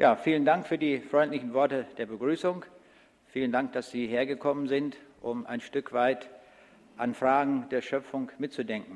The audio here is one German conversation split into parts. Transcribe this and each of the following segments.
Ja, vielen Dank für die freundlichen Worte der Begrüßung. Vielen Dank, dass Sie hergekommen sind, um ein Stück weit an Fragen der Schöpfung mitzudenken.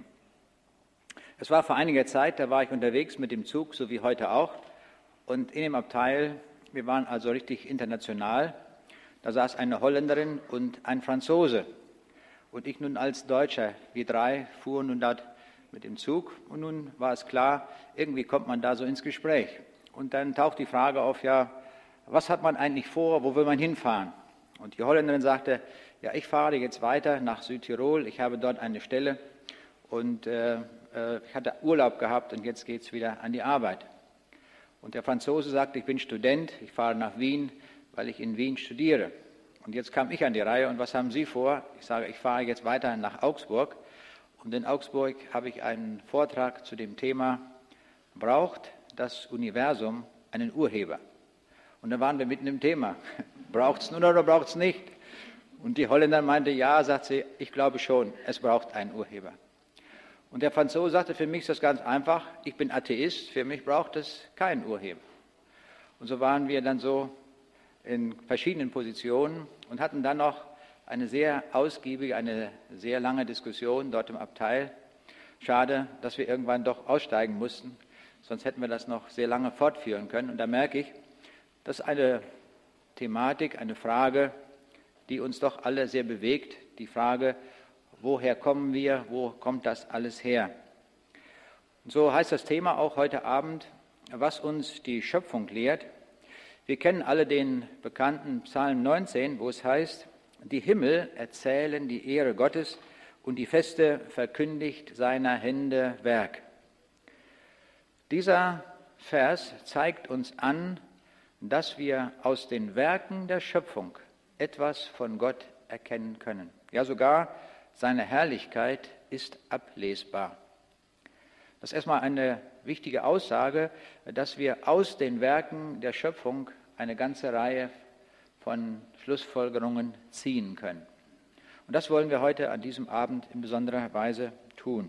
Es war vor einiger Zeit, da war ich unterwegs mit dem Zug, so wie heute auch. Und in dem Abteil, wir waren also richtig international, da saß eine Holländerin und ein Franzose. Und ich nun als Deutscher, wir drei fuhren nun dort mit dem Zug. Und nun war es klar, irgendwie kommt man da so ins Gespräch. Und dann taucht die Frage auf, ja, was hat man eigentlich vor, wo will man hinfahren? Und die Holländerin sagte, ja, ich fahre jetzt weiter nach Südtirol, ich habe dort eine Stelle und ich hatte Urlaub gehabt und jetzt geht es wieder an die Arbeit. Und der Franzose sagte, ich bin Student, ich fahre nach Wien, weil ich in Wien studiere. Und jetzt kam ich an die Reihe und was haben Sie vor? Ich sage, ich fahre jetzt weiter nach Augsburg und in Augsburg habe ich einen Vortrag zu dem Thema, braucht das Universum einen Urheber? Und dann waren wir mitten im Thema. Braucht es nun oder braucht es nicht? Und die Holländerin meinte, ja, sagt sie, ich glaube schon, es braucht einen Urheber. Und der Franzose sagte, für mich ist das ganz einfach, ich bin Atheist, für mich braucht es keinen Urheber. Und so waren wir dann so in verschiedenen Positionen und hatten dann noch eine sehr ausgiebige, eine sehr lange Diskussion dort im Abteil. Schade, dass wir irgendwann doch aussteigen mussten, sonst hätten wir das noch sehr lange fortführen können. Und da merke ich, das ist eine Thematik, eine Frage, die uns doch alle sehr bewegt. Die Frage, woher kommen wir, wo kommt das alles her? Und so heißt das Thema auch heute Abend, was uns die Schöpfung lehrt. Wir kennen alle den bekannten Psalm 19, wo es heißt, die Himmel erzählen die Ehre Gottes und die Feste verkündigt seiner Hände Werk. Dieser Vers zeigt uns an, dass wir aus den Werken der Schöpfung etwas von Gott erkennen können. Ja, sogar seine Herrlichkeit ist ablesbar. Das ist erstmal eine wichtige Aussage, dass wir aus den Werken der Schöpfung eine ganze Reihe von Schlussfolgerungen ziehen können. Und das wollen wir heute an diesem Abend in besonderer Weise tun.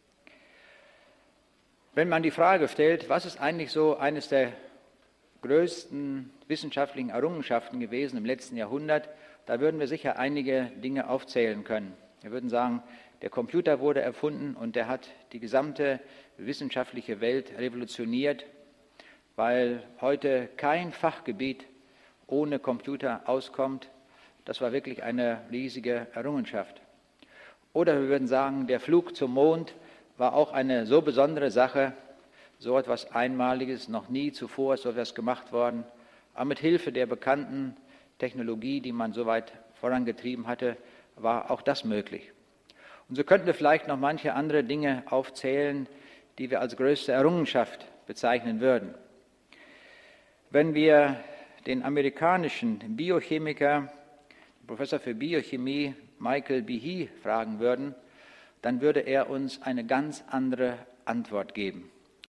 Wenn man die Frage stellt, was ist eigentlich so eines der größten wissenschaftlichen Errungenschaften gewesen im letzten Jahrhundert, da würden wir sicher einige Dinge aufzählen können. Wir würden sagen, der Computer wurde erfunden und der hat die gesamte wissenschaftliche Welt revolutioniert, weil heute kein Fachgebiet ohne Computer auskommt. Das war wirklich eine riesige Errungenschaft. Oder wir würden sagen, der Flug zum Mond war auch eine so besondere Sache, so etwas Einmaliges, noch nie zuvor ist so etwas gemacht worden. Aber mit Hilfe der bekannten Technologie, die man so weit vorangetrieben hatte, war auch das möglich. Und so könnten wir vielleicht noch manche andere Dinge aufzählen, die wir als größte Errungenschaft bezeichnen würden. Wenn wir den amerikanischen Biochemiker, Professor für Biochemie Michael Behe fragen würden, dann würde er uns eine ganz andere Antwort geben.